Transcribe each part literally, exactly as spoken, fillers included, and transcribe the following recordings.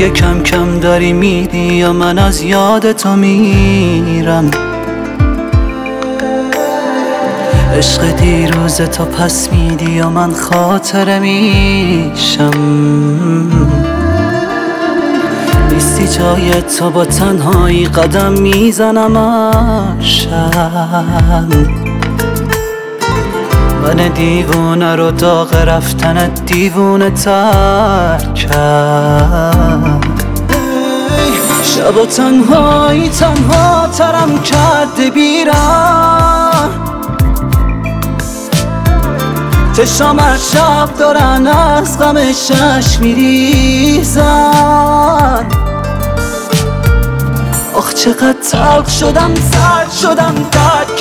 دیگه کم کم داری میری یا من از یاد تو میرم. عشق دیروز تو پس میدی یا من خاطره میشم. نیستی جای تو با تنهایی قدم میزنم شب. من دیوونه رو داغ رفتن دیوونه تر کرد. شب و تنهایی تنها ترم کرده بیرم. چشام هر شب دارن از غم شش میریزن. آخ چقدر تلخ شدم سرد شدم درد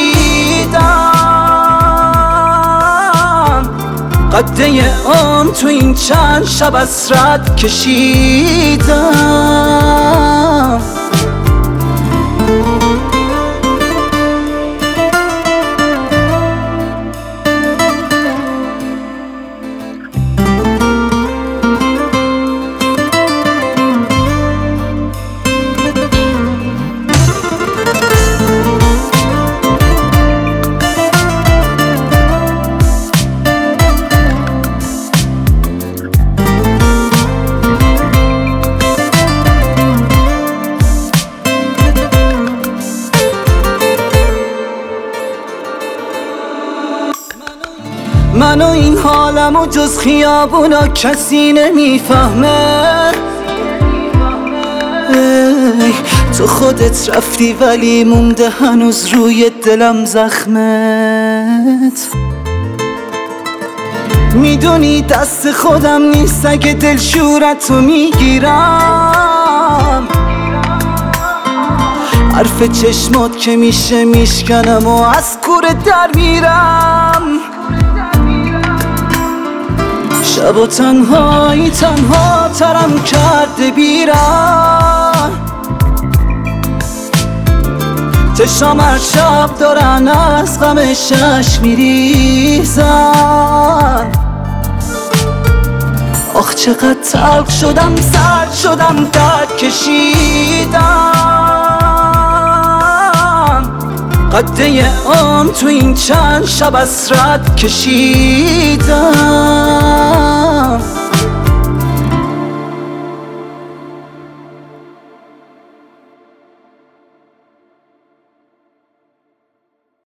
کشیدم. قده عمر تو این چند شب حسرت کشیدم. من و این حالم و جز خیابونا کسی نمیفهمه. ای تو خودت رفتی ولی مونده هنوز روی دلم زخمت. میدونی دست خودم نیست اگه دلشورتو میگیرم. حرف چشمات که میشه میشکنم و از کوره در میرم. شب و تنهایی تنها ترم کرده بیرم. چشام هر شب دارن از غم شش میریزن. آخ چقدر تلخ شدم سرد شدم درد کشیدم. قده عمر تو این چند شب حسرت کشیدم.